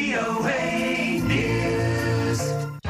VOA News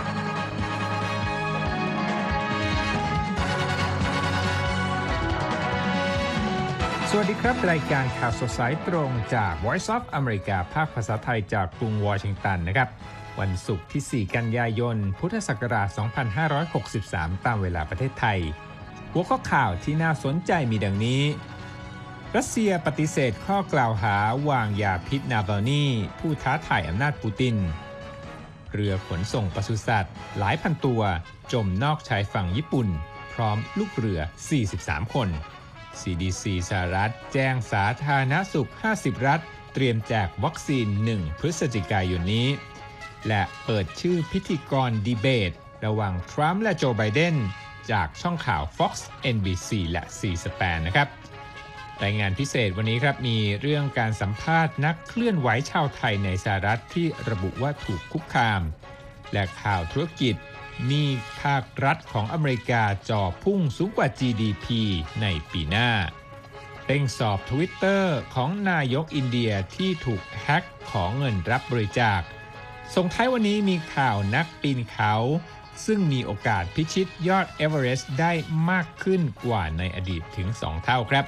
สวัสดีครับรายการข่าวสดสายตรงจาก Voice of America ภาคภาษาไทยจากกรุงวอชิงตันนะครับวันศุกร์ที่ 4 กันยายน พุทธศักราช 2563 ตามเวลาประเทศไทยหัวข้อข่าวที่น่าสนใจมีดังนี้รัสเซียปฏิเสธข้อกล่าวหาวางยาพิษนาวัลนีผู้ท้าทายอำนาจปูตินเรือขนส่งปศุสัตว์หลายพันตัวจมนอกชายฝั่งญี่ปุ่นพร้อมลูกเรือ 43 คน CDC สหรัฐแจ้งสาธารณสุข 50 รัฐเตรียมแจกวัคซีน 1 พฤศจิกายนนี้และเปิดชื่อพิธีกรดีเบตระหว่างทรัมป์และโจไบเดนจากช่องข่าว Fox NBC และ C-SPAN นะครับรายงานพิเศษวันนี้ครับมีเรื่องการสัมภาษณ์นักเคลื่อนไหวชาวไทยในสหรัฐที่ระบุว่าถูกคุกคามและข่าวธุรกิจมีภาครัฐของอเมริกาจ่อพุ่งสูงกว่า GDP ในปีหน้าเร่งสอบ Twitter ของนายกอินเดียที่ถูกแฮ็กขอเงินรับบริจาคส่งท้ายวันนี้มีข่าวนักปีนเขาซึ่งมีโอกาสพิชิตยอดเอเวอเรสต์ได้มากขึ้นกว่าในอดีตถึง 2 เท่าครับ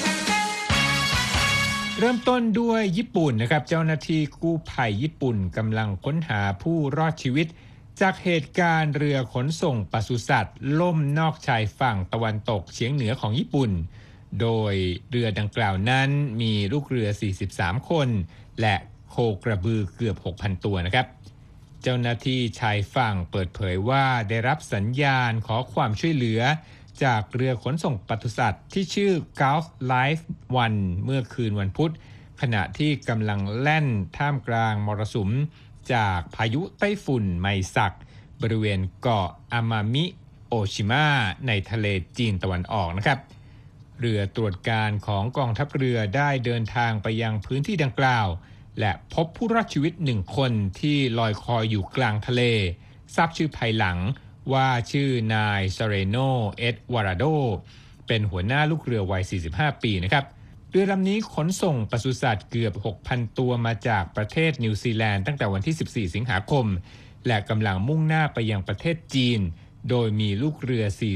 เริ่มต้นด้วยญี่ปุ่นนะครับเจ้าหน้าที่กู้ภัยญี่ปุ่นกำลังค้นหาผู้รอดชีวิตจากเหตุการณ์เรือขนส่งปศุสัตว์ล่มนอกชายฝั่งตะวันตกเฉียงเหนือของญี่ปุ่นโดยเรือดังกล่าวนั้นมีลูกเรือ 43 คนและโคกระบือเกือบ 6,000 ตัวนะครับเจ้าหน้าที่ชายฝั่งเปิดเผยว่าได้รับสัญญาณขอความช่วยเหลือจากเรือขนส่งปศุสัตว์ที่ชื่อ Gulf Life One เมื่อคืนวันพุธขณะที่กำลังแล่นท่ามกลางมรสุมจากพายุไต้ฝุ่นไมซักบริเวณเกาะอามามิโอชิมะในทะเลจีนตะวันออกนะครับเรือตรวจการของกองทัพเรือได้เดินทางไปยังพื้นที่ดังกล่าวและพบผู้รอดชีวิต1คนที่ลอยคอยอยู่กลางทะเลทราบชื่อภายหลังว่าชื่อนายซาเรโนเอ็ดวาราโดเป็นหัวหน้าลูกเรือวัย 45 ปีนะครับเรือลำนี้ขนส่งปศุสัตว์เกือบ 6,000 ตัวมาจากประเทศนิวซีแลนด์ตั้งแต่วันที่ 14 สิงหาคมและกำลังมุ่งหน้าไปยังประเทศจีนโดยมีลูกเรือ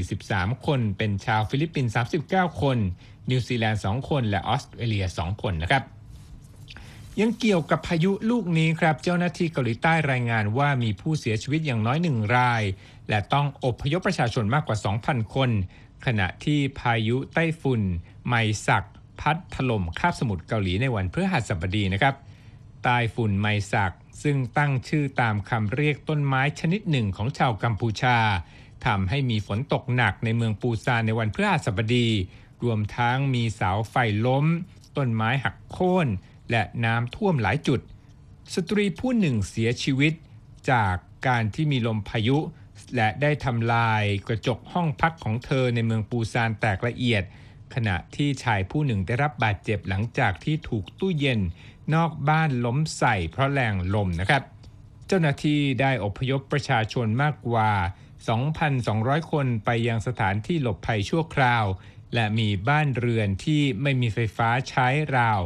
43 คนเป็นชาวฟิลิปปินส์ 39 คนนิวซีแลนด์ 2 คนและออสเตรเลีย 2 คนนะครับยังเกี่ยวกับพายุลูกนี้ครับเจ้าหน้าที่เกาหลีใต้รายงานว่ามีผู้เสียชีวิตอย่างน้อย1รายและต้องอพยพประชาชนมากกว่า 2,000 คนขณะที่พายุไต้ฝุ่นไมซักพัดถล่มคาบสมุทรเกาหลีในวันพฤหัสบดีนะครับไต้ฝุ่นไมซักซึ่งตั้งชื่อตามคำเรียกต้นไม้ชนิดหนึ่งของชาวกัมพูชาทำให้มีฝนตกหนักในเมืองปูซานในวันพฤหัสบดีรวมทั้งมีเสาไฟล้มต้นไม้หักโค่นและน้ำท่วมหลายจุดสตรีผู้หนึ่งเสียชีวิตจากการที่มีลมพายุและได้ทำลายกระจกห้องพักของเธอในเมืองปูซานแตกละเอียดขณะที่ชายผู้หนึ่งได้รับบาดเจ็บหลังจากที่ถูกตู้เย็นนอกบ้านล้มใส่เพราะแรงลมนะครับเจ้าหน้าที่ได้อพยพประชาชนมากกว่า 2,200 คนไปยังสถานที่หลบภัยชั่วคราวและมีบ้านเรือนที่ไม่มีไฟฟ้าใช้ราว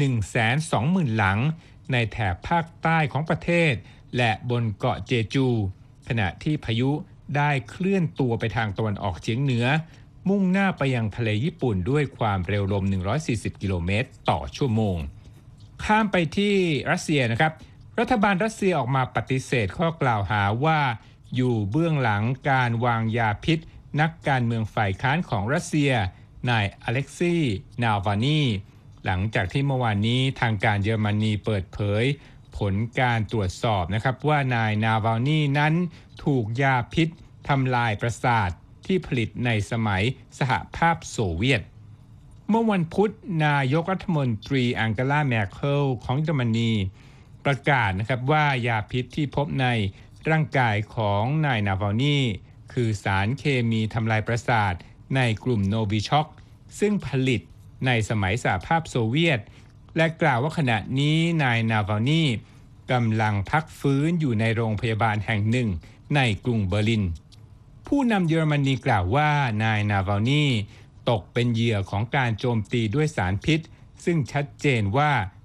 120,000 หลังในแถบภาคใต้ของประเทศและบนเกาะเจจูขณะที่พายุได้เคลื่อนตัวไปทางตะวันออกเฉียงเหนือมุ่งหน้าไปยังทะเลญี่ปุ่นด้วยความเร็วลม140กิโลเมตรต่อชั่วโมงข้ามไปที่รัสเซียนะครับรัฐบาลรัสเซียออกมาปฏิเสธข้อกล่าวหาว่าอยู่เบื้องหลังการวางยาพิษนักการเมืองฝ่ายค้านของรัสเซียนายอเล็กซีนาวานีหลังจากที่เมื่อวานนี้ทางการเยอรมนีเปิดเผยผลการตรวจสอบนะครับว่านายนาวานีนั้นถูกยาพิษทำลายประสาทที่ผลิตในสมัยสหภาพโซเวียตเมื่อวันพุธนายกรัฐมนตรีแองเกลาแมร์เคิลของเยอรมนีประกาศนะครับว่ายาพิษที่พบในร่างกายของนายนาวานีคือสารเคมีทำลายประสาทในกลุ่มโนวิช็อกซึ่งผลิตในสมัยสหภาพโซเวียตและกล่าวว่าขณะนี้นายนาวานีกำลังพักฟื้นอยู่ในโรงพยาบาลแห่งหนึ่งในกรุงเบอร์ลินผู้นำเยอรมนีกล่าวว่านายนาวานีตกเป็นเหยื่อของการโจมตีด้วยสารพิษซึ่งชัดเจนว่า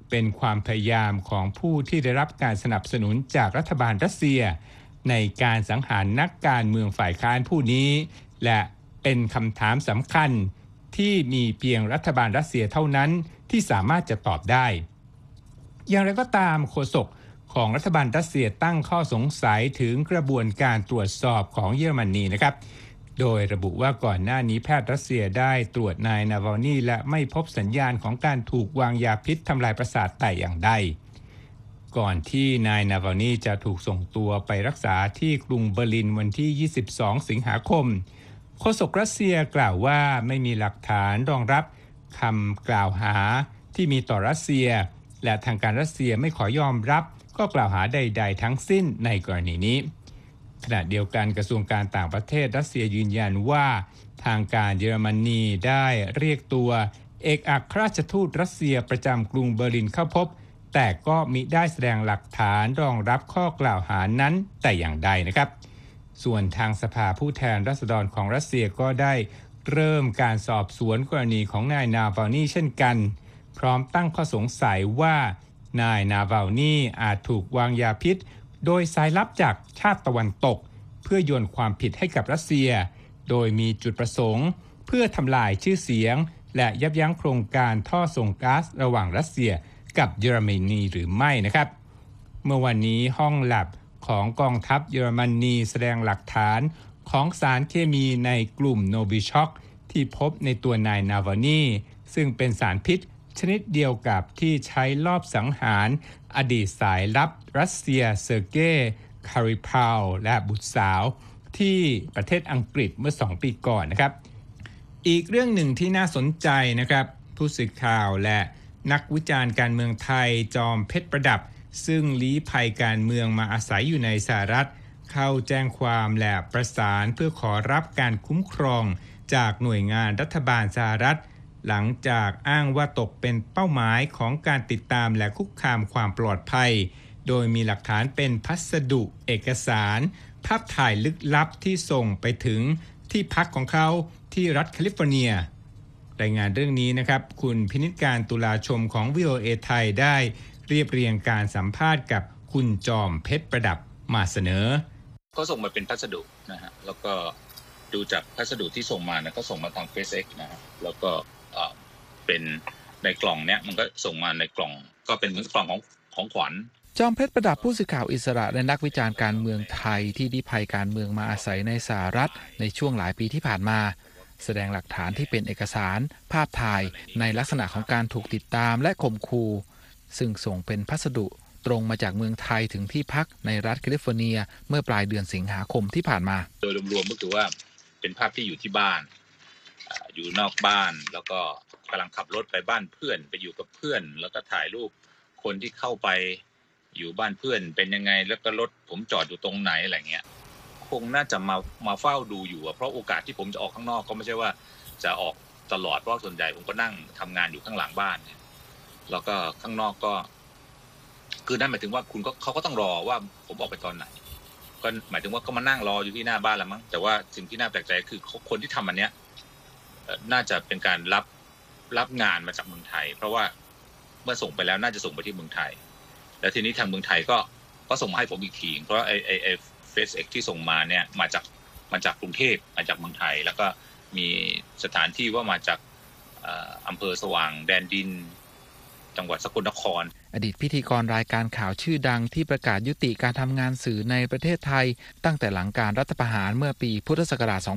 เป็นความพยายามของผู้ที่ได้รับการสนับสนุนจากรัฐบาลรัสเซียในการสังหารนักการเมืองฝ่ายค้านผู้นี้และเป็นคำถามสำคัญที่มีเพียงรัฐบาลรัสเซียเท่านั้นที่สามารถจะตอบได้อย่างไรก็ตามโฆษกของรัฐบาลรัสเซียตั้งข้อสงสัยถึงกระบวนการตรวจสอบของเยอรมนีนะครับโดยระบุว่าก่อนหน้านี้แพทย์รัสเซียได้ตรวจนายนาวานีและไม่พบสัญญาณของการถูกวางยาพิษทำลายประสาทแต่อย่างใดก่อนที่นายนาวานีจะถูกส่งตัวไปรักษาที่กรุงเบอร์ลินวันที่ 22 สิงหาคมโฆษกรัสเซียกล่าวว่าไม่มีหลักฐานรองรับคำกล่าวหาที่มีต่อรัสเซียและทางการรัสเซียไม่ขอยอมรับข้อกล่าวหาใดๆทั้งสิ้นในกรณีนี้ขณะเดียวกันกระทรวงการต่างประเทศรัสเซียยืนยันว่าทางการเยอรมนีได้เรียกตัวเอกอัครราชทูตรัสเซียประจำกรุงเบอร์ลินเข้าพบแต่ก็มิได้แสดงหลักฐานรองรับข้อกล่าวหานั้นแต่อย่างใดนะครับส่วนทางสภาผู้แทนราษฎรของรัสเซียก็ได้เริ่มการสอบสวนกรณีของนายนาวานีเช่นกันพร้อมตั้งข้อสงสัยว่านายนาวานีอาจถูกวางยาพิษโดยสายลับจากชาติตะวันตกเพื่อโยนความผิดให้กับรัสเซียโดยมีจุดประสงค์เพื่อทำลายชื่อเสียงและยับยั้งโครงการท่อส่งก๊าซระหว่างรัสเซียกับเยอรมนีหรือไม่นะครับเมื่อวันนี้ห้องแลบของกองทัพเยอรมนีแสดงหลักฐานของสารเคมีในกลุ่มโนวิช็อกที่พบในตัวนายนาวานีซึ่งเป็นสารพิษชนิดเดียวกับที่ใช้ลอบสังหารอดีตสายลับรัสเซียเซอร์เกย์คาริพาวและบุตรสาวที่ประเทศอังกฤษเมื่อ2 ปีก่อนนะครับอีกเรื่องหนึ่งที่น่าสนใจนะครับผู้สื่อข่าวและนักวิจารณ์การเมืองไทยจอมเพชรประดับซึ่งลี้ภัยการเมืองมาอาศัยอยู่ในสหรัฐเข้าแจ้งความและประสานเพื่อขอรับการคุ้มครองจากหน่วยงานรัฐบาลสหรัฐหลังจากอ้างว่าตกเป็นเป้าหมายของการติดตามและคุกคามความปลอดภัยโดยมีหลักฐานเป็นพัสดุเอกสารภาพถ่ายลึกลับที่ส่งไปถึงที่พักของเขาที่รัฐแคลิฟอร์เนียรายงานเรื่องนี้นะครับคุณพินิจการตุลาชมของ VOA ไทยได้เรียบเรียงการสัมภาษณ์กับคุณจอมเพชรประดับมาเสนอก็ส่งมาเป็นพัสดุนะฮะแล้วก็ดูจากพัสดุที่ส่งมานะก็ส่งมาทาง FedEx นะฮะแล้วก็เป็นในกล่องเนี้ยมันก็ส่งมาในกล่องก็เป็นเหมือนกล่องของขวัญจอมเพชรประดับผู้สื่อข่าวอิสระและนักวิจารณ์การเมืองไทยที่ลี้ภัยการเมืองมาอาศัยในสหรัฐในช่วงหลายปีที่ผ่านมาแสดงหลักฐานที่เป็นเอกสารภาพถ่ายในลักษณะของการถูกติดตามและข่มขู่ซึ่งส่งเป็นพัสดุตรงมาจากเมืองไทยถึงที่พักในรัฐแคลิฟอร์เนียเมื่อปลายเดือนสิงหาคมที่ผ่านมาโดยรวมๆก็คือว่าเป็นภาพที่อยู่ที่บ้านอยู่นอกบ้านแล้วก็กำลังขับรถไปบ้านเพื่อนไปอยู่กับเพื่อนแล้วก็ถ่ายรูปคนที่เข้าไปอยู่บ้านเพื่อนเป็นยังไงแล้วก็รถผมจอดอยู่ตรงไหนอะไรเงี้ยคงน่าจะมาเฝ้าดูอยู่เพราะโอกาสที่ผมจะออกข้างนอกก็ไม่ใช่ว่าจะออกตลอดเพราะส่วนใหญ่ผมก็นั่งทำงานอยู่ข้างหลังบ้านเนี่ยแล้วก็ข้างนอกก็คือนั่นหมายถึงว่าเขาก็ต้องรอว่าผมออกไปตอนไหนก็หมายถึงว่าก็มานั่งรออยู่ที่หน้าบ้านแล้วมั้งแต่ว่าสิ่งที่น่าแปลกใจคือคนที่ทำอันเนี้ยน่าจะเป็นการรับงานมาจากเมืองไทยเพราะว่าเมื่อส่งไปแล้วน่าจะส่งไปที่เมืองไทยแล้วทีนี้ทางเมืองไทยก็ส่งมาให้ผมอีกทีเพราะไอ้ FedEx ที่ส่งมาเนี่ยมาจากกรุงเทพมาจากเมืองไทยแล้วก็มีสถานที่ว่ามาจากอำเภอสว่างแดนดินจังหวัดสกลนครอดีตพิธีกรรายการข่าวชื่อดังที่ประกาศยุติการทำงานสื่อในประเทศไทยตั้งแต่หลังการรัฐประหารเมื่อปีพุทธศักราช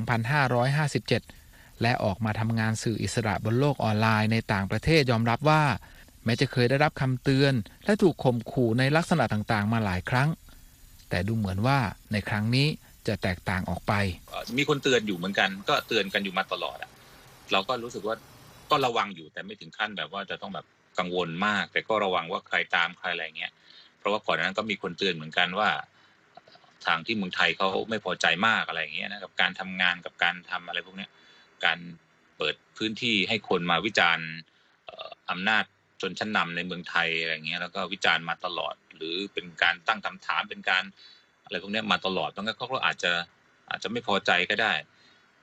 2557 และออกมาทำงานสื่ออิสระบนโลกออนไลน์ในต่างประเทศยอมรับว่าแม้จะเคยได้รับคำเตือนและถูกข่มขู่ในลักษณะต่างๆมาหลายครั้งแต่ดูเหมือนว่าในครั้งนี้จะแตกต่างออกไปมีคนเตือนอยู่เหมือนกันก็เตือนกันอยู่มาตลอดเราก็รู้สึกว่าก็ระวังอยู่แต่ไม่ถึงขั้นแบบว่าจะต้องแบบกังวลมากแต่ก็ระวังว่าใครตามใครอะไรเงี้ยเพราะว่าก่อนนั้นก็มีคนเตือนเหมือนกันว่าทางที่เมืองไทยเขาไม่พอใจมากอะไรเงี้ยนะกับการทำงานกับการทำอะไรพวกนี้การเปิดพื้นที่ให้คนมาวิจารณ์อำนาจชนชั้นนำในเมืองไทยอะไรเงี้ยแล้วก็วิจารณ์มาตลอดหรือเป็นการตั้งคำถามเป็นการอะไรพวกนี้มาตลอดงั้นเขาก็อาจจะไม่พอใจก็ได้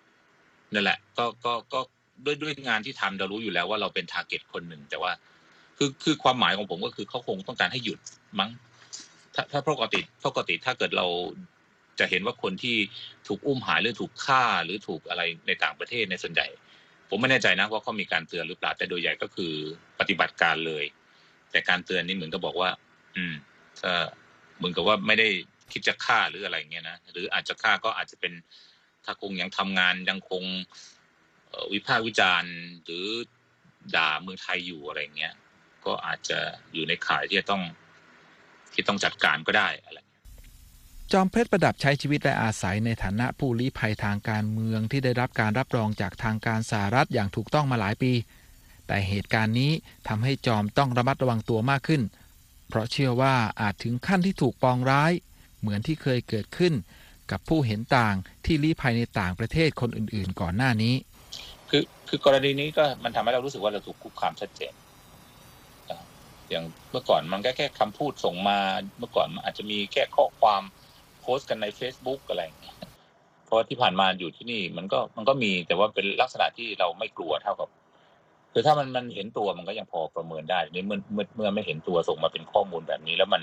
นั่นแหละก็ด้วยงานที่ทำเรารู้อยู่แล้วว่าเราเป็นทาร์เก็ตคนหนึ่งแต่ว่าคือความหมายของผมก็คือเขาคงต้องการให้หยุดมั้งถ้าปกติถ้าเกิดเราจะเห็นว่าคนที่ถูกอุ้มหายหรือถูกฆ่าหรือถูกอะไรในต่างประเทศในส่วนใหญ่ผมไม่แน่ใจนะว่าเขามีการเตือนหรือเปล่าแต่โดยใหญ่ก็คือปฏิบัติการเลยแต่การเตือนนี่เหมือนกับบอกว่าถ้าเหมือนกับว่าไม่ได้คิดจะฆ่าหรืออะไรเงี้ยนะหรืออาจจะฆ่าก็อาจจะเป็นถ้าคงยังทำงานยังคงวิพากษ์วิจารณ์หรือด่าเมืองไทยอยู่อะไรเงี้ยก็อาจจะอยู่ในข่ายที่ต้องจัดการก็ได้อะไรจอมเพชรประดับใช้ชีวิตและอาศัยในฐานะผู้ลี้ภัยทางการเมืองที่ได้รับการรับรองจากทางการสหรัฐอย่างถูกต้องมาหลายปีแต่เหตุการณ์นี้ทำให้จอมต้องระมัดระวังตัวมากขึ้นเพราะเชื่อว่าอาจถึงขั้นที่ถูกปองร้ายเหมือนที่เคยเกิดขึ้นกับผู้เห็นต่างที่ลี้ภัยในต่างประเทศคนอื่นๆก่อนหน้านี้คือกรณีนี้ก็มันทำให้เรารู้สึกว่าเราถูกคุกคามชัดเจนอย่างเมื่อก่อนมันก็แค่คำพูดส่งมาเมื่อก่อนมันอาจจะมีแค่ข้อความโพสต์กันใน Facebook อะไรอย่างเงี้ยเพราะที่ผ่านมาอยู่ที่นี่มันก็มีแต่ว่าเป็นลักษณะที่เราไม่กลัวเท่ากับคือถ้ามันเห็นตัวมันก็ยังพอประเมินได้นี่เมื่อไม่เห็นตัวส่งมาเป็นข้อมูลแบบนี้แล้ว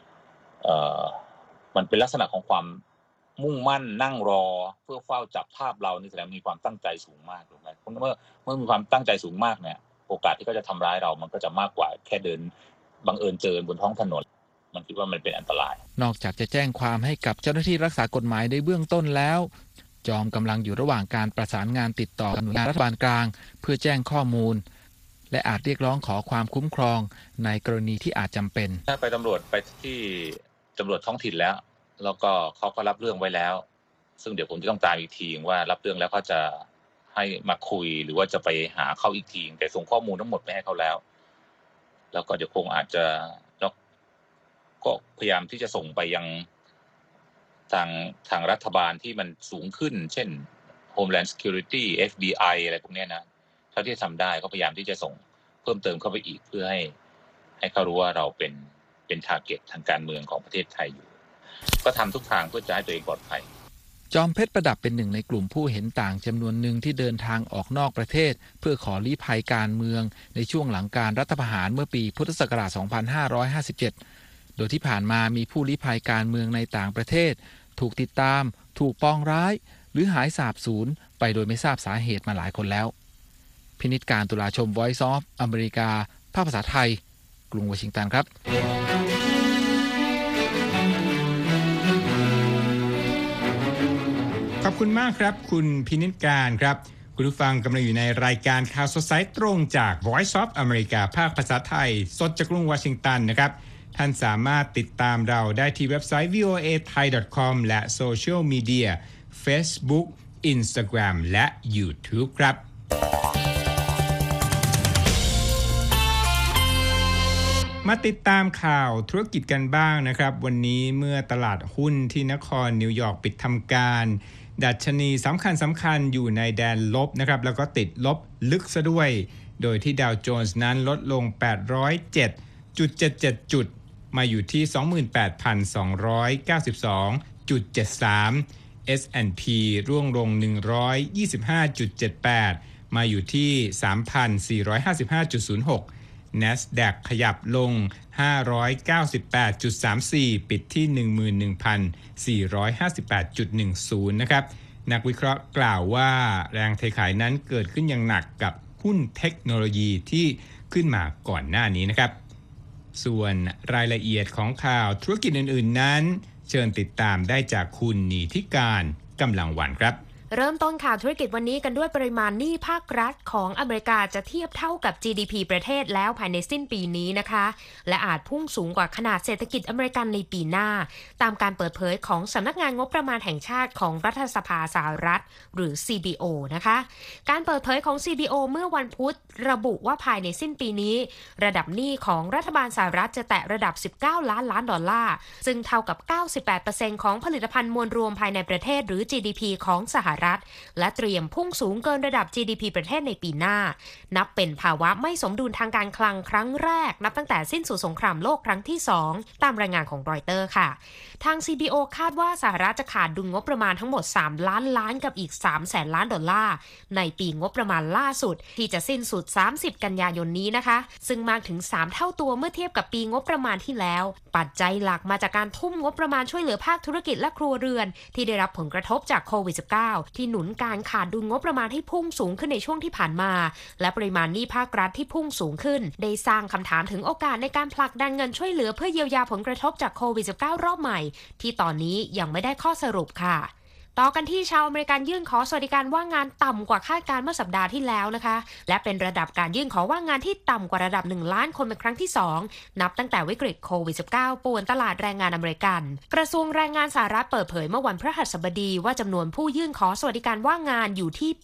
มันเป็นลักษณะของความมุ่งมั่นนั่งรอเพื่อเฝ้าจับภาพเรานี่แสดงมีความตั้งใจสูงมากถูกไหมเมื่อมีความตั้งใจสูงมากเนี่ยโอกาสที่เขาจะทำร้ายเรามันก็จะมากกว่าแค่เดินบังเอิญเจอบนท้องถนนมันคิดว่ามันเป็นอันตรายนอกจากจะแจ้งความให้กับเจ้าหน้าที่รักษากฎหมายในเบื้องต้นแล้วจอมกำลังอยู่ระหว่างการประสานงานติดต่อกับหน่วยงานรัฐบาลกลางเพื่อแจ้งข้อมูลและอาจเรียกร้องขอความคุ้มครองในกรณีที่อาจจำเป็นถ้าไปที่ตำรวจท้องถิ่นแล้วก็เขาก็รับเรื่องไว้แล้วซึ่งเดี๋ยวผมจะต้องตามอีกทีว่ารับเรื่องแล้วเขาจะให้มาคุยหรือว่าจะไปหาเขาอีกทีแต่ส่งข้อมูลทั้งหมดไปให้เขาแล้วก็เดี๋ยวคงอาจจะก็พยายามที่จะส่งไปยังทางรัฐบาลที่มันสูงขึ้นเช่น Homeland Security FBI อะไรพวกนี้นะเท่าที่ทำได้ก็พยายามที่จะส่งเพิ่มเติมเข้าไปอีกเพื่อให้เขารู้ว่าเราเป็นทาร์เก็ตทางการเมืองของประเทศไทยอยู่ก็ทำทุกทางเพื่อจะให้ตัวเองปลอดภัยจอมเพชรประดับเป็นหนึ่งในกลุ่มผู้เห็นต่างจำนวนหนึ่งที่เดินทางออกนอกประเทศเพื่อขอลี้ภัยการเมืองในช่วงหลังการรัฐประหารเมื่อปีพุทธศักราช 2557 โดยที่ผ่านมามีผู้ลี้ภัยการเมืองในต่างประเทศถูกติดตามถูกปองร้ายหรือหายสาบสูญไปโดยไม่ทราบสาเหตุมาหลายคนแล้วพินิจการตุลาชม Voice of อเมริกาภาคภาษาไทยกรุงวอชิงตันครับขอบคุณมากครับคุณพินิจการครับคุณผู้ฟังกำลังอยู่ในรายการข่าวสดสายตรงจาก Voice of อเมริกาภาคภาษาไทยสดจากกรุงวอชิงตันนะครับท่านสามารถติดตามเราได้ที่เว็บไซต์ voathai.com และโซเชียลมีเดีย Facebook Instagram และ YouTube ครับมาติดตามข่าวธุรกิจกันบ้างนะครับวันนี้เมื่อตลาดหุ้นที่นครนิวยอร์กปิดทำการดัชนีสำคัญอยู่ในแดนลบนะครับแล้วก็ติดลบลึกซะด้วยโดยที่ดาวโจนส์นั้นลดลง 807.77 จุดมาอยู่ที่ 22,292.73 S&P ร่วงลง 125.78 มาอยู่ที่ 3,455.06 NASDAQ ขยับลง 598.34 ปิดที่ 11,458.10 นะครับนักวิเคราะห์กล่าวว่าแรงเทขายนั้นเกิดขึ้นอย่างหนักกับหุ้นเทคโนโลยีที่ขึ้นมาก่อนหน้านี้นะครับส่วนรายละเอียดของข่าวธุรกิจอื่นๆนั้นเชิญติดตามได้จากคุณนิธิการกำลังวันครับเริ่มต้นข่าวธุรกิจวันนี้กันด้วยปริมาณหนี้ภาครัฐของอเมริกาจะเทียบเท่ากับ GDP ประเทศแล้วภายในสิ้นปีนี้นะคะและอาจพุ่งสูงกว่าขนาดเศรษฐกิจอเมริกันในปีหน้าตามการเปิดเผยของสำนักงานงบประมาณแห่งชาติของรัฐสภาสหรัฐหรือ CBO นะคะการเปิดเผยของ CBO เมื่อวันพุธระบุว่าภายในสิ้นปีนี้ระดับหนี้ของรัฐบาลสหรัฐจะแตะระดับ$19 ล้านซึ่งเท่ากับ 98% ของผลิตภัณฑ์มวลรวมภายในประเทศหรือ GDP ของสหรัฐและเตรียมพุ่งสูงเกินระดับ GDP ประเทศในปีหน้านับเป็นภาวะไม่สมดุลทางการคลังครั้งแรกนับตั้งแต่สิ้นสุดสงครามโลกครั้งที่2ตามรายงานของรอยเตอร์ค่ะทาง CBO คาดว่าสหรัฐจะขาดดุลงบประมาณทั้งหมด3ล้านล้านกับอีก300,000 ล้านดอลลาร์ในปีงบประมาณล่าสุดที่จะสิ้นสุด30กันยายนนี้นะคะซึ่งมากถึง3เท่าตัวเมื่อเทียบกับปีงบประมาณที่แล้วปัจจัยหลักมาจากการทุ่มงบประมาณช่วยเหลือภาคธุรกิจและครัวเรือนที่ได้รับผลกระทบจากโควิด -19 ที่หนุนการขาดดุลงบประมาณให้พุ่งสูงขึ้นในช่วงที่ผ่านมาและปริมาณหนี้ภาครัฐที่พุ่งสูงขึ้นได้สร้างคำถามถึงโอกาสในการผลักดันเงินช่วยเหลือเพื่อเยียวยาผลกระทบจากโควิด -19 รอบใหม่ที่ตอนนี้ยังไม่ได้ข้อสรุปค่ะต่อกันที่ชาวอเมริกันยื่นขอสวัสดิการว่างงานต่ำกว่าคาดการณ์เมื่อสัปดาห์ที่แล้วนะคะและเป็นระดับการยื่นขอว่างงานที่ต่ำกว่าระดับ1ล้านคนเป็นครั้งที่2นับตั้งแต่วิกฤตโควิด -19 ป่วนตลาดแรงงานอเมริกันกระทรวงแรงงานสหรัฐเปิดเผยเมื่อวันพฤหัสบดีว่าจำนวนผู้ยื่นขอสวัสดิการว่างงานอยู่ที่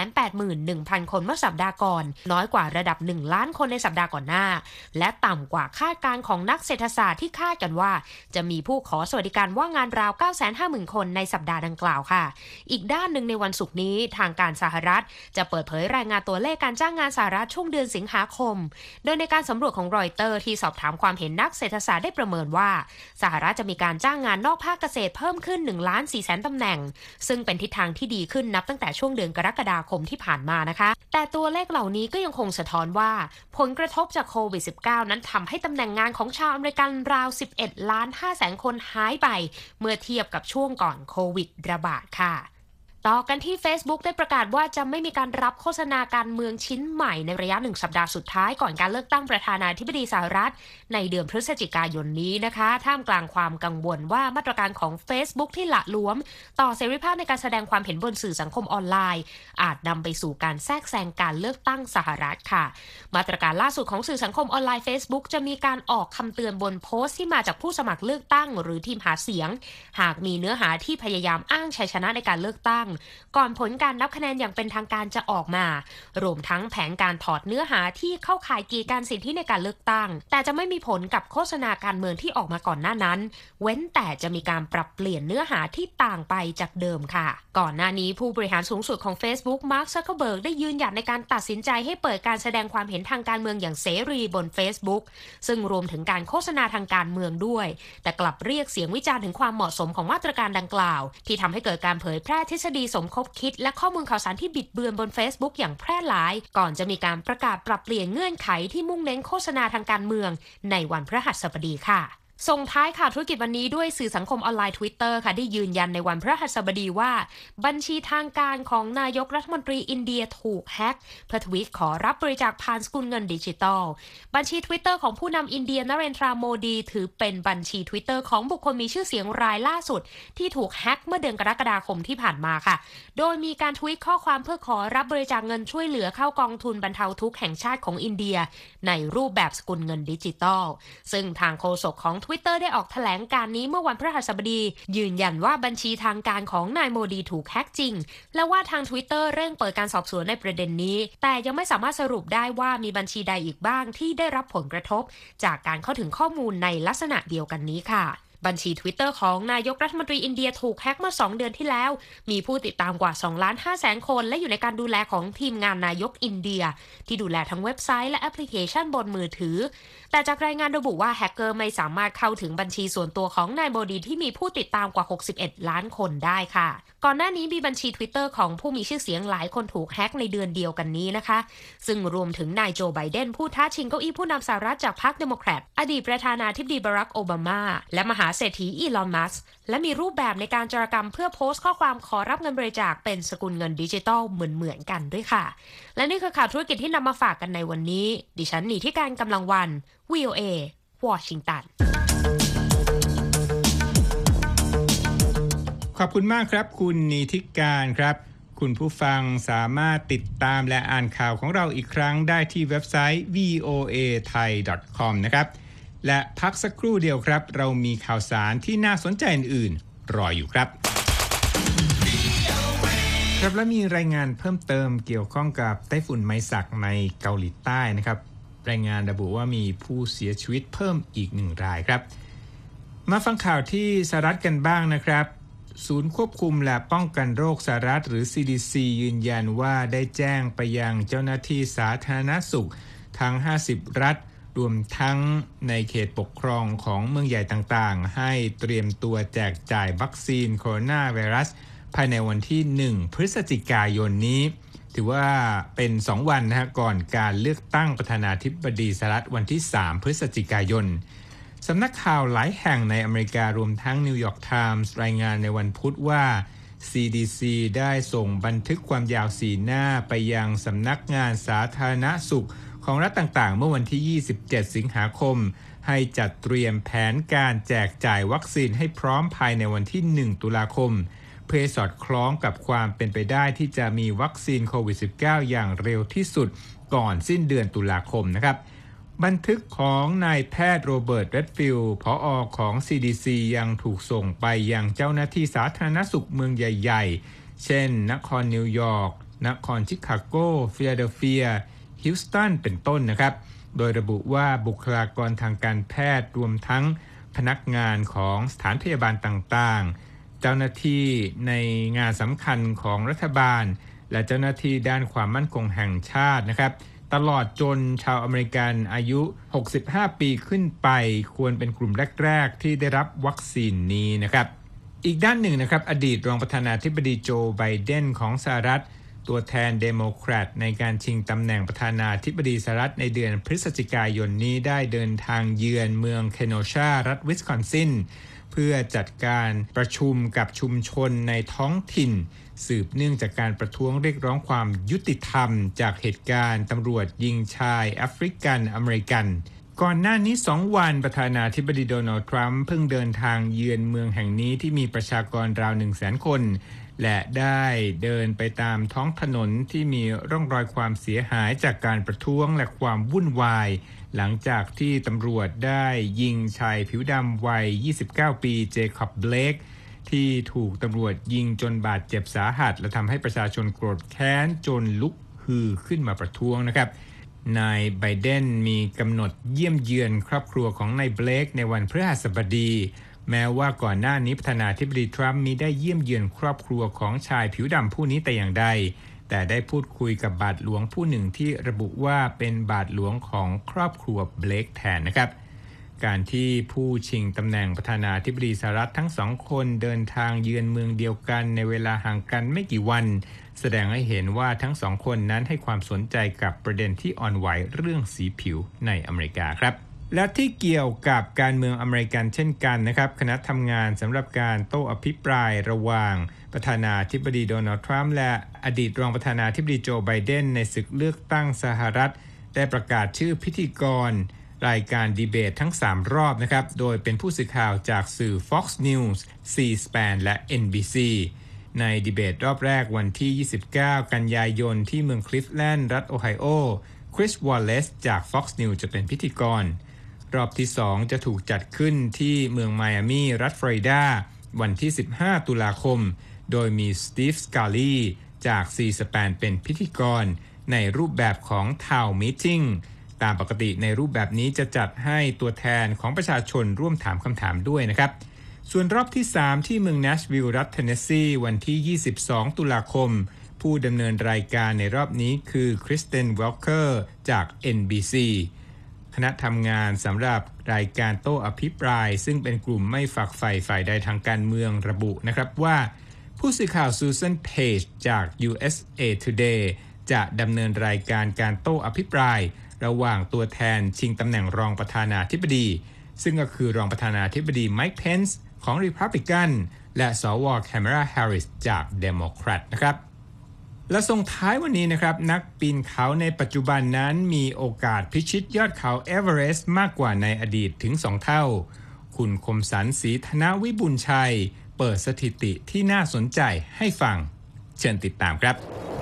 881,000 คนเมื่อสัปดาห์ก่อนน้อยกว่าระดับ1ล้านคนในสัปดาห์ก่อนหน้าและต่ำกว่าคาดการณ์ของนักเศรษฐศาสตร์ที่คาดกันว่าจะมีผู้ขอสวัสดิการว่างงานราว 950,000 คนในสัปดาห์ดังกล่าวค่ะอีกด้านหนึ่งในวันศุกร์นี้ทางการสหรัฐจะเปิดเผยรายงานตัวเลขการจ้างงานสหรัฐช่วงเดือนสิงหาคมโดยในการสำรวจของรอยเตอร์ที่สอบถามความเห็นนักเศรษฐศาสตร์ได้ประเมินว่าสหรัฐจะมีการจ้างงานนอกภาคเกษตรเพิ่มขึ้น 1,400,000 ตำแหน่งซึ่งเป็นทิศทางที่ดีขึ้นนับตั้งแต่ช่วงเดือนกรกฎาคมที่ผ่านมานะคะแต่ตัวเลขเหล่านี้ก็ยังคงสะท้อนว่าผลกระทบจากโควิด -19 นั้นทำให้ตำแหน่งงานของชาวอเมริกันราว 11,500,000 คนหายไปเมื่อเทียบกับช่วงก่อนโควิดระบาดค่ะต่อกันที่ Facebook ได้ประกาศว่าจะไม่มีการรับโฆษณาการเมืองชิ้นใหม่ในระยะ1สัปดาห์สุดท้ายก่อนการเลือกตั้งประธานาธิบดีสหรัฐในเดือนพฤศจิกายนนี้นะคะท่ามกลางความกังวลว่ามาตรการของ Facebook ที่หละหลวมต่อเสรีภาพในการแสดงความเห็นบนสื่อสังคมออนไลน์อาจนำไปสู่การแทรกแซงการเลือกตั้งสหรัฐค่ะมาตรการล่าสุดของสื่อสังคมออนไลน์ Facebook จะมีการออกคำเตือนบนโพสต์ที่มาจากผู้สมัครเลือกตั้งหรือทีมหาเสียงหากมีเนื้อหาที่พยายามอ้างชัยชนะในการเลือกตั้งก่อนผลการนับคะแนนอย่างเป็นทางการจะออกมารวมทั้งแผนการถอดเนื้อหาที่เข้าข่ายกีดกันสิทธิในการเลือกตั้งแต่จะไม่มีผลกับโฆษณาการเมืองที่ออกมาก่อนหน้านั้นเว้นแต่จะมีการปรับเปลี่ยนเนื้อหาที่ต่างไปจากเดิมค่ะก่อนหน้านี้ผู้บริหารสูงสุดของ Facebook มาร์ค ซักเคอร์เบิร์กได้ยืนหยัดในการตัดสินใจให้เปิดการแสดงความเห็นทางการเมืองอย่างเสรีบน Facebook ซึ่งรวมถึงการโฆษณาทางการเมืองด้วยแต่กลับเรียกเสียงวิจารณ์ถึงความเหมาะสมของมาตรการดังกล่าวที่ทำให้เกิดการเผยแพร่ทฤษฎีสมคบคิดและข้อมูลข่าวสารที่บิดเบือนบน Facebook อย่างแพร่หลายก่อนจะมีการประกาศปรับเปลี่ยนเงื่อนไขที่มุ่งเน้นโฆษณาทางการเมืองในวันพฤหัสบดีค่ะส่งท้ายข่าวธุรกิจวันนี้ด้วยสื่อสังคมออนไลน์ Twitter ค่ะได้ยืนยันในวันพฤหัสบดีว่าบัญชีทางการของนายกรัฐมนตรีอินเดียถูกแฮกเพื่อทวีตขอรับบริจาคผ่านสกุลเงินดิจิทัลบัญชี Twitter ของผู้นำอินเดียนเรนทราโมดีถือเป็นบัญชี Twitter ของบุคคลมีชื่อเสียงรายล่าสุดที่ถูกแฮกเมื่อเดือนกรกฎาคมที่ผ่านมาค่ะโดยมีการทวีตข้อความเพื่อขอรับบริจาคเงินช่วยเหลือเข้ากองทุนบรรเทาทุกข์แห่งชาติของอินเดียในรูปแบบสกุลเงินดิจิทัลซึ่งทางโฆษกของ Twitter ได้ออกแถลงการนี้เมื่อวันพฤหัสบดียืนยันว่าบัญชีทางการของนายโมดีถูกแฮกจริงและว่าทาง Twitter เร่งเปิดการสอบสวนในประเด็นนี้แต่ยังไม่สามารถสรุปได้ว่ามีบัญชีใดอีกบ้างที่ได้รับผลกระทบจากการเข้าถึงข้อมูลในลักษณะเดียวกันนี้ค่ะบัญชี Twitter ของนายกรัฐมนตรีอินเดียถูกแฮกเมื่อ2 เดือนที่แล้วมีผู้ติดตามกว่า 2,500,000 คนและอยู่ในการดูแลของทีมงานนายกอินเดียที่ดูแลทั้งเว็บไซต์และแอปพลิเคชันบนมือถือแต่จากรายงานระบุว่าแฮกเกอร์ไม่สามารถเข้าถึงบัญชีส่วนตัวของนายโมดีที่มีผู้ติดตามกว่า61 ล้านคนได้ค่ะก่อนหน้านี้มีบัญชี Twitter ของผู้มีชื่อเสียงหลายคนถูกแฮกในเดือนเดียวกันนี้นะคะซึ่งรวมถึงนายโจไบเดนผู้ท้าชิงเก้าอี้ผู้นำสหรัฐจากพรรคเดโมแครตอดีตประธานาธิบดีบารักโอบามาและมหาเศรษฐีอีลอนมัสก์และมีรูปแบบในการจารกรรมเพื่อโพสต์ข้อความขอรับเงินบริจาคเป็นสกุลเงินดิจิทัลเหมือนกันด้วยค่ะและนี่คือข่าวธุรกิจที่นำมาฝากกันในวันนี้ดิฉันนีที่การกำลังวัน VOA วอชิงตันขอบคุณมากครับคุณนีทิการครับคุณผู้ฟังสามารถติดตามและอ่านข่าวของเราอีกครั้งได้ที่เว็บไซต์ voathai.com นะครับและพักสักครู่เดียวครับเรามีข่าวสารที่น่าสนใจอื่นๆรออยู่ครับครับและมีรายงานเพิ่มเติมเกี่ยวข้องกับไต้ฝุ่นไมซักในเกาหลีใต้นะครับรายงานระบุว่ามีผู้เสียชีวิตเพิ่มอีก1 รายครับมาฟังข่าวที่สหรัฐกันบ้างนะครับศูนย์ควบคุมและป้องกันโรคสหรัฐหรือ CDC ยืนยันว่าได้แจ้งไปยังเจ้าหน้าที่สาธารณสุขทั้ง50รัฐรวมทั้งในเขตปกครองของเมืองใหญ่ต่างๆให้เตรียมตัวแจกจ่ายวัคซีนโคโรนาไวรัสภายในวันที่1พฤศจิกายนนี้ถือว่าเป็น2วันก่อนการเลือกตั้งประธานาธิบดีสหรัฐวันที่3พฤศจิกายนสำนักข่าวหลายแห่งในอเมริการวมทั้งนิวยอร์กไทมส์รายงานในวันพุธว่า CDC ได้ส่งบันทึกความยาว4หน้าไปยังสำนักงานสาธารณสุขของรัฐต่างๆเมื่อวันที่27สิงหาคมให้จัดเตรียมแผนการแจกจ่ายวัคซีนให้พร้อมภายในวันที่1ตุลาคมเพื่อสอดคล้องกับความเป็นไปได้ที่จะมีวัคซีนโควิด -19 อย่างเร็วที่สุดก่อนสิ้นเดือนตุลาคมนะครับบันทึกของนายแพทย์โรเบิร์ต เรดฟิลด์ ผอ.ของ CDC ยังถูกส่งไปยังเจ้าหน้าที่สาธารณสุขเมืองใหญ่ๆเช่นนครนิวยอร์กนครชิคาโกฟิลาเดลเฟียฮิวสตันเป็นต้นนะครับโดยระบุว่าบุคลากรทางการแพทย์รวมทั้งพนักงานของสถานพยาบาลต่างๆเจ้าหน้าที่ในงานสำคัญของรัฐบาลและเจ้าหน้าที่ด้านความมั่นคงแห่งชาตินะครับตลอดจนชาวอเมริกันอายุ65ปีขึ้นไปควรเป็นกลุ่มแรกๆที่ได้รับวัคซีนนี้นะครับอีกด้านหนึ่งนะครับอดีตรองประธานาธิบดีโจไบเดนของสหรัฐตัวแทนเดโมแครตในการชิงตำแหน่งประธานาธิบดีสหรัฐในเดือนพฤศจิกายนนี้ได้เดินทางเยือนเมืองเคโนชารัฐวิสคอนซินเพื่อจัดการประชุมกับชุมชนในท้องถิ่นสืบเนื่องจากการประท้วงเรียกร้องความยุติธรรมจากเหตุการณ์ตำรวจยิงชายแอฟริกันอเมริกันก่อนหน้านี้2วันประธานาธิบดีโดนัลด์ทรัมป์เพิ่งเดินทางเยือนเมืองแห่งนี้ที่มีประชากรราว 100,000 คนและได้เดินไปตามท้องถนนที่มีร่องรอยความเสียหายจากการประท้วงและความวุ่นวายหลังจากที่ตำรวจได้ยิงชายผิวดำวัย29ปีเจคอบเบลกที่ถูกตำรวจยิงจนบาดเจ็บสาหัสและทำให้ประชาชนโกรธแค้นจนลุกฮือขึ้นมาประท้วงนะครับนายไบเดนมีกำหนดเยี่ยมเยือนครอบครัวของนายเบลกในวันพฤหัสบดีแม้ว่าก่อนหน้านี้ประธานาธิบดีทรัมป์มีได้เยี่ยมเยือนครอบครัวของชายผิวดำผู้นี้แต่อย่างใดแต่ได้พูดคุยกับบาทหลวงผู้หนึ่งที่ระบุว่าเป็นบาทหลวงของครอบครัวเบลกแทนนะครับการที่ผู้ชิงตำแหน่งประธานาธิบดีสหรัฐทั้งสองคนเดินทางเยือนเมืองเดียวกันในเวลาห่างกันไม่กี่วันแสดงให้เห็นว่าทั้งสองคนนั้นให้ความสนใจกับประเด็นที่อ่อนไหวเรื่องสีผิวในอเมริกาครับและที่เกี่ยวกับการเมืองอเมริกันเช่นกันนะครับคณะทำงานสำหรับการโต้อภิปรายระหว่างประธานาธิบดีโดนัลด์ทรัมป์และอดีตรองประธานาธิบดีโจไบเดนในศึกเลือกตั้งสหรัฐได้ประกาศชื่อพิธีกรรายการดีเบตทั้ง3รอบนะครับโดยเป็นผู้สื่อข่าวจากสื่อ Fox News, C-SPAN และ NBC ในดีเบตรอบแรกวันที่29กันยายนที่เมืองคลิฟแลนด์รัฐโอไฮโอคริสวอลเลซจาก Fox News จะเป็นพิธีกรรอบที่2จะถูกจัดขึ้นที่เมืองไมอามีรัฐฟลอริดาวันที่15ตุลาคมโดยมีสตีฟ สกาลีจาก C-SPAN เป็นพิธีกรในรูปแบบของ Town Meeting ตามปกติในรูปแบบนี้จะจัดให้ตัวแทนของประชาชนร่วมถามคำถามด้วยนะครับส่วนรอบที่3ที่เมือง Nashville รัฐเทนเนสซีวันที่22ตุลาคมผู้ดำเนินรายการในรอบนี้คือคริสเตน เวลเคอร์จาก NBCคณะทำงานสำหรับรายการโต้อภิปรายซึ่งเป็นกลุ่มไม่ฝักใฝ่ฝ่ายใดทางการเมืองระบุนะครับว่าผู้สื่อข่าวซูซานเพจจาก USA Today จะดำเนินรายการการโต้อภิปรายระหว่างตัวแทนชิงตำแหน่งรองประธานาธิบดีซึ่งก็คือรองประธานาธิบดีไมค์เพนซ์ของ Republican และสว.แคมราแฮร์ริสจาก Democrat นะครับและส่งท้ายวันนี้นะครับนักปีนเขาในปัจจุบันนั้นมีโอกาสพิชิตยอดเขาเอเวอเรสต์มากกว่าในอดีตถึง2เท่าคุณคมสันต์ศรีธนวิบุญชัยเปิดสถิติที่น่าสนใจให้ฟังเชิญติดตามครับ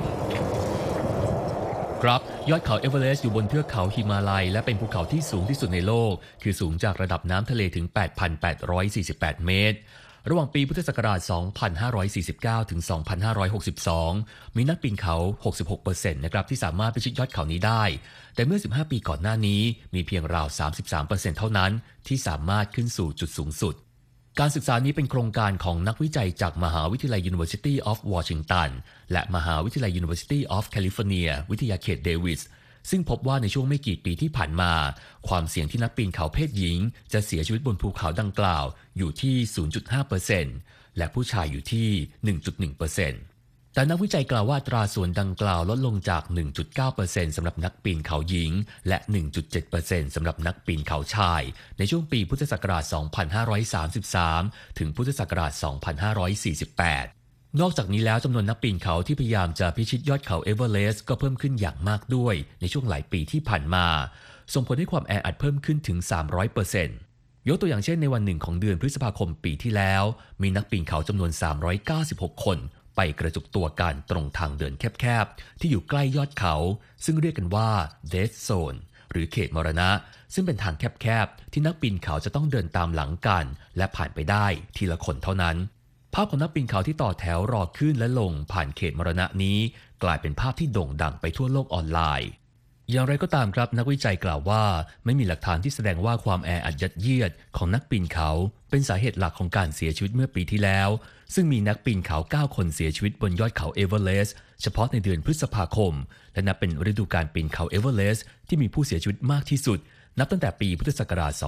ครับยอดเขาเอเวอเรสต์อยู่บนเทือกเขาหิมาลัยและเป็นภูเขาที่สูงที่สุดในโลกคือสูงจากระดับน้ำทะเลถึง 8,848 เมตรระหว่างปีพุทธศักราช 2549 ถึง 2562 มีนักปีนเขา 66% นะครับที่สามารถพิชิตยอดเขานี้ได้แต่เมื่อ 15 ปีก่อนหน้านี้มีเพียงราว 33% เท่านั้นที่สามารถขึ้นสู่จุดสูงสุดการศึกษานี้เป็นโครงการของนักวิจัยจากมหาวิทยาลัย University of Washington และมหาวิทยาลัย University of California วิทยาเขตเดวิสซึ่งพบว่าในช่วงไม่กี่ปีที่ผ่านมาความเสี่ยงที่นักปีนเขาเพศหญิงจะเสียชีวิตบนภูเขาดังกล่าวอยู่ที่ 0.5% และผู้ชายอยู่ที่ 1.1%แต่นักวิจัยกล่าวว่าอัตราส่วนดังกล่าวลดลงจาก 1.9% สำหรับนักปีนเขาหญิงและ 1.7% สำหรับนักปีนเขาชายในช่วงปีพุทธศักราช 2533 ถึงพุทธศักราช 2548นอกจากนี้แล้วจำนวนนักปีนเขาที่พยายามจะพิชิตยอดเขาเอเวอเรสต์ก็เพิ่มขึ้นอย่างมากด้วยในช่วงหลายปีที่ผ่านมาส่งผลให้ความแออัดเพิ่มขึ้นถึง 300% ยกตัวอย่างเช่นในวันหนึ่งของเดือนพฤษภาคมปีที่แล้วมีนักปีนเขาจำนวน396คนไปกระจุกตัวกันตรงทางเดินแคบๆที่อยู่ใกล้ยอดเขาซึ่งเรียกกันว่า Death Zone หรือเขตมรณะซึ่งเป็นทางแคบๆที่นักปีนเขาจะต้องเดินตามหลังกันและผ่านไปได้ทีละคนเท่านั้นภาพของนักปีนเขาที่ต่อแถวรอขึ้นและลงผ่านเขตมรณะนี้กลายเป็นภาพที่โด่งดังไปทั่วโลกออนไลน์อย่างไรก็ตามครับนักวิจัยกล่าวว่าไม่มีหลักฐานที่แสดงว่าความแออัดยัดเยียดของนักปีนเขาเป็นสาเหตุหลักของการเสียชีวิตเมื่อปีที่แล้วซึ่งมีนักปีนเขา9คนเสียชีวิตบนยอดเขาเอเวอเรสต์เฉพาะในเดือนพฤษภาคมและนับเป็นฤดูกาลปีนเขาเอเวอเรสต์ที่มีผู้เสียชีวิตมากที่สุดนับตั้งแต่ปีพุทธศักราช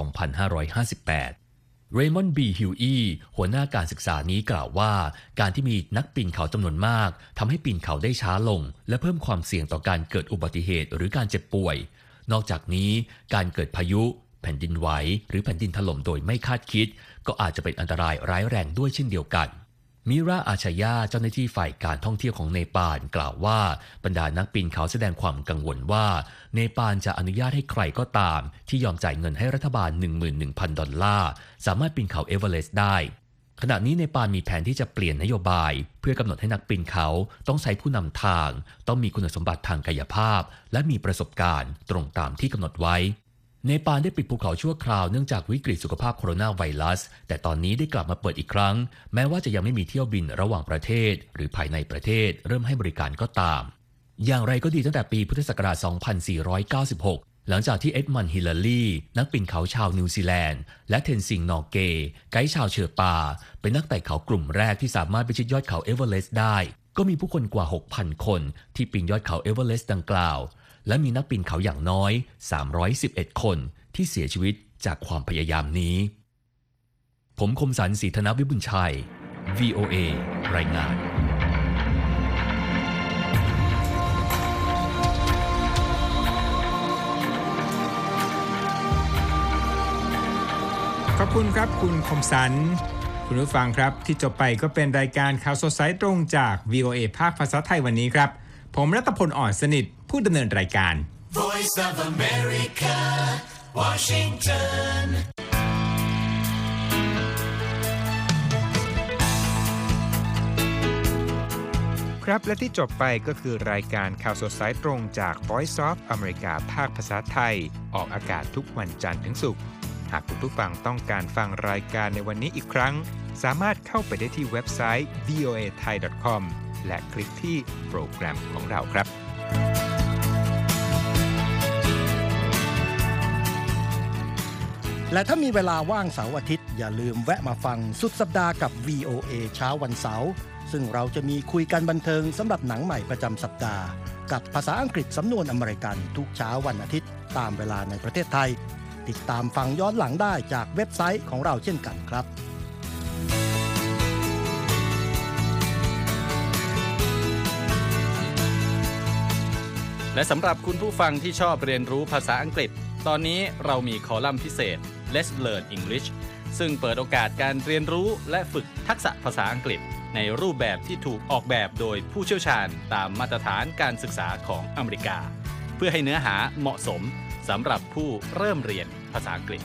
2558เรย์มอนด์ บีฮิวอีหัวหน้าการศึกษานี้กล่าวว่าการที่มีนักปีนเขาจำนวนมากทำให้ปีนเขาได้ช้าลงและเพิ่มความเสี่ยงต่อการเกิดอุบัติเหตุหรือการเจ็บป่วยนอกจากนี้การเกิดพายุแผ่นดินไหวหรือแผ่นดินถล่มโดยไม่คาดคิดก็อาจจะเป็นอันตรายร้ายแรงด้วยเช่นเดียวกันมิราอาชายาเจ้าหน้าที่ฝ่ายการท่องเที่ยวของเนปาลกล่าวว่าบรรดานักปีนเขาแสดงความกังวลว่าเนปาลจะอนุญาตให้ใครก็ตามที่ยอมจ่ายเงินให้รัฐบาล 11,000 ดอลลาร์สามารถปีนเขาเอเวอเรสต์ได้ขณะนี้เนปาลมีแผนที่จะเปลี่ยนนโยบายเพื่อกำหนดให้นักปีนเขาต้องใช้ผู้นำทางต้องมีคุณสมบัติทางกายภาพและมีประสบการณ์ตรงตามที่กำหนดไว้เนปาลได้ปิดภูเขาชั่วคราวเนื่องจากวิกฤตสุขภาพโคโรนาไวรัสแต่ตอนนี้ได้กลับมาเปิดอีกครั้งแม้ว่าจะยังไม่มีเที่ยวบินระหว่างประเทศหรือภายในประเทศเริ่มให้บริการก็ตามอย่างไรก็ดีตั้งแต่ปีพุทธศักราช 2496 หลังจากที่เอ็ดมันด์ ฮิลลารีนักปีนเขาชาวนิวซีแลนด์และเทนซิง นอร์เกไกด์ชาวเชอร์ปาเป็นนักไต่เขากลุ่มแรกที่สามารถพิชิตยอดเขาเอเวอเรสต์ได้ก็มีผู้คนกว่า 6,000 คนที่ปีนยอดเขาเอเวอเรสต์ดังกล่าวและมีนักปีนเขาอย่างน้อย311คนที่เสียชีวิตจากความพยายามนี้ผมคมสันต์ ศรีธนวิบุญชัย VOA รายงานขอบคุณครับคุณคมสันต์คุณผู้ฟังครับที่จบไปก็เป็นรายการข่าวสดสายตรงจาก VOA ภาคภาษาไทยวันนี้ครับผมรัตพล อ่อนสนิทผู้ดำเนินรายการ Voice of America, Washington. ครับและที่จบไปก็คือรายการข่าวสดสายตรงจาก Voice of America ภาคภาษาไทยออกอากาศทุกวันจันทร์ถึงศุกร์หากคุณผู้ฟังต้องการฟังรายการในวันนี้อีกครั้งสามารถเข้าไปได้ที่เว็บไซต์ voathai.com และคลิกที่โปรแกรมของเราครับและถ้ามีเวลาว่างเสาร์อาทิตย์อย่าลืมแวะมาฟังสุดสัปดาห์กับ VOA เช้าวันเสาร์ซึ่งเราจะมีคุยกันบันเทิงสำหรับหนังใหม่ประจำสัปดาห์กับภาษาอังกฤษสำนวนอเมริกันทุกเช้าวันอาทิตย์ตามเวลาในประเทศไทยติดตามฟังย้อนหลังได้จากเว็บไซต์ของเราเช่นกันครับและสำหรับคุณผู้ฟังที่ชอบเรียนรู้ภาษาอังกฤษตอนนี้เรามีคอลัมน์พิเศษ Let's Learn English ซึ่งเปิดโอกาสการเรียนรู้และฝึกทักษะภาษาอังกฤษในรูปแบบที่ถูกออกแบบโดยผู้เชี่ยวชาญตามมาตรฐานการศึกษาของอเมริกาเพื่อให้เนื้อหาเหมาะสมสำหรับผู้เริ่มเรียนภาษาอังกฤษ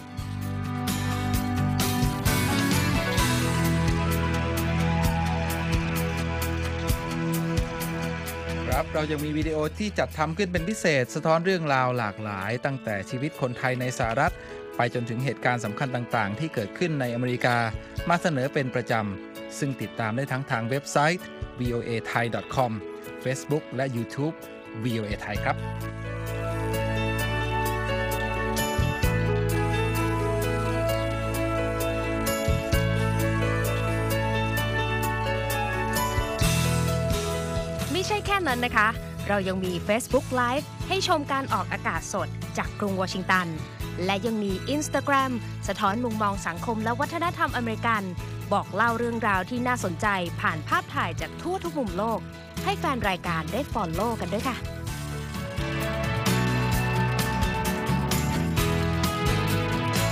ครับเรายังมีวิดีโอที่จัดทำขึ้นเป็นพิเศษสะท้อนเรื่องราวหลากหลายตั้งแต่ชีวิตคนไทยในสหรัฐไปจนถึงเหตุการณ์สำคัญต่างๆที่เกิดขึ้นในอเมริกามาเสนอเป็นประจำซึ่งติดตามได้ทั้งทางเว็บไซต์ voathai.com Facebook และ YouTube VOA Thai ครับใช่แค่นั้นนะคะเรายังมี Facebook Live ให้ชมการออกอากาศสดจากกรุงวอชิงตันและยังมี Instagram สะท้อนมุมมองสังคมและวัฒนธรรมอเมริกันบอกเล่าเรื่องราวที่น่าสนใจผ่านภาพถ่ายจากทั่วทุกมุมโลกให้แฟนรายการได้ follow กันด้วยค่ะ